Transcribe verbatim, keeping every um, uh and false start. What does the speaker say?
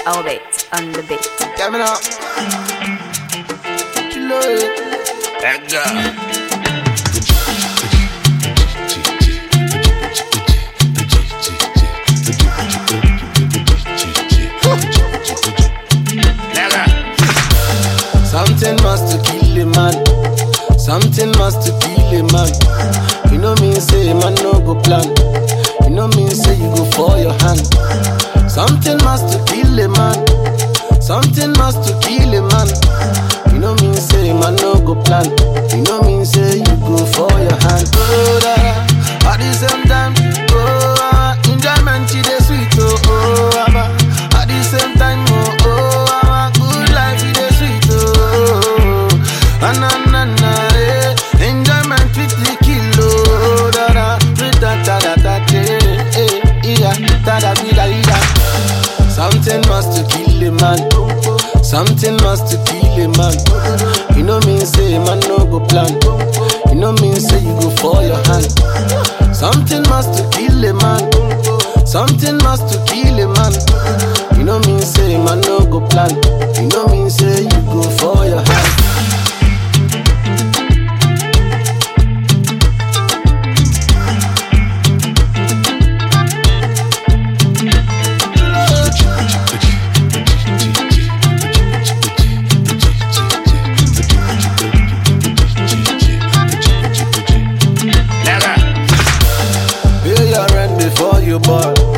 Albert on the beat. Coming up. Kilo it. That girl. Something must kill a man. Something must kill a man. You know me say man no go plan. You know me say you go for your hand. Something must kill a man. Something must kill a man. You know me say man no go plan. You know me say you go for your hand. Oh da da. At the same time, oh ah, enjoyment is the sweet. Oh oh ah, at the same time, oh oh ah, good life is the sweet. Oh ah na na na eh, enjoyment with the kilo. Da da da da da da eh eh yeah da da da da. Something must kill a man. Something must kill a man. You know me say man no go plan. You know me say you go for your hand. Something must kill a man. Something must kill a man. You know me say man no go plan. You know me say you go for your hand. Before you born,